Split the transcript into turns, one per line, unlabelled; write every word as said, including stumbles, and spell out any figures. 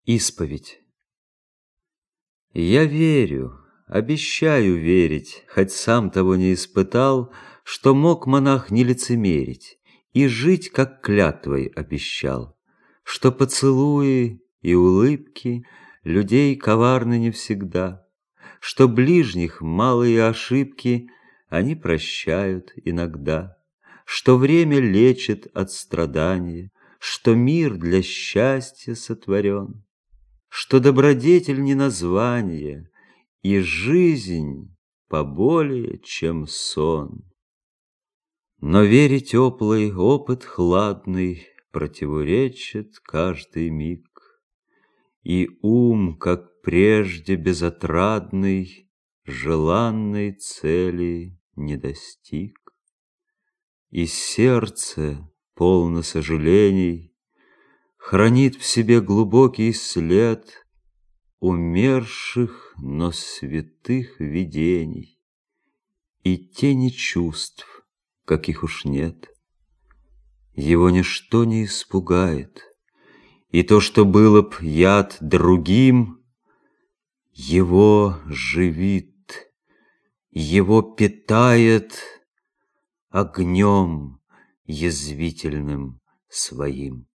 Исповедь. Я верю, обещаю верить, хоть сам того не испытал, что мог монах не лицемерить и жить, как клятвой обещал, что поцелуи и улыбки людей коварны не всегда, что ближних малые ошибки они прощают иногда, что время лечит от страдания, что мир для счастья сотворен, что добродетель не название, и жизнь поболее, чем сон. Но вере теплый, опыт хладный противоречит каждый миг, и ум, как прежде безотрадный, желанной цели не достиг, и сердце, полно сожалений, хранит в себе глубокий след умерших, но святых видений и тени чувств, каких уж нет. Его ничто не испугает, и то, что было б яд другим, его живит, его питает огнем язвительным своим.